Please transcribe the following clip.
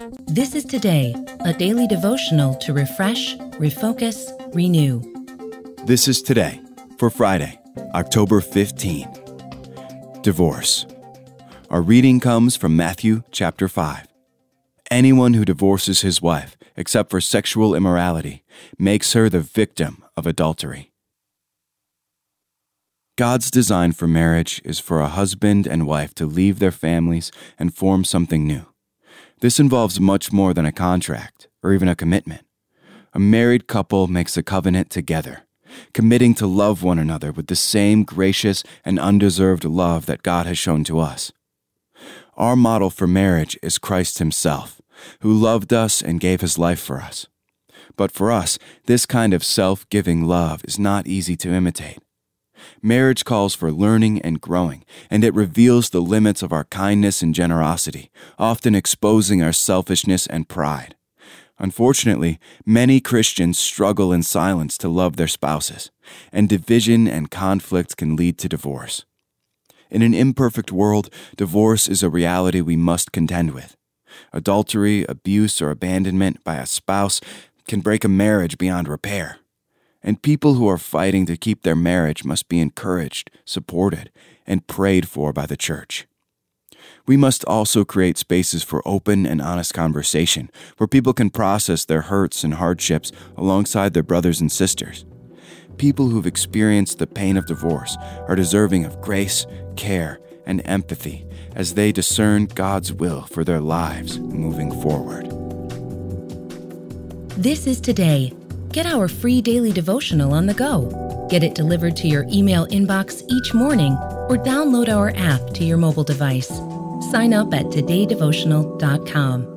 This is Today, a daily devotional to refresh, refocus, renew. This is Today for Friday, October 15. Divorce. Our reading comes from Matthew chapter 5. Anyone who divorces his wife, except for sexual immorality, makes her the victim of adultery. God's design for marriage is for a husband and wife to leave their families and form something new. This involves much more than a contract or even a commitment. A married couple makes a covenant together, committing to love one another with the same gracious and undeserved love that God has shown to us. Our model for marriage is Christ himself, who loved us and gave his life for us. But for us, this kind of self-giving love is not easy to imitate. Marriage calls for learning and growing, and it reveals the limits of our kindness and generosity, often exposing our selfishness and pride. Unfortunately, many Christians struggle in silence to love their spouses, and division and conflict can lead to divorce. In an imperfect world, divorce is a reality we must contend with. Adultery, abuse, or abandonment by a spouse can break a marriage beyond repair. And people who are fighting to keep their marriage must be encouraged, supported, and prayed for by the church. We must also create spaces for open and honest conversation where people can process their hurts and hardships alongside their brothers and sisters. People who've experienced the pain of divorce are deserving of grace, care, and empathy as they discern God's will for their lives moving forward. This is Today. Get our free daily devotional on the go. Get it delivered to your email inbox each morning or download our app to your mobile device. Sign up at todaydevotional.com.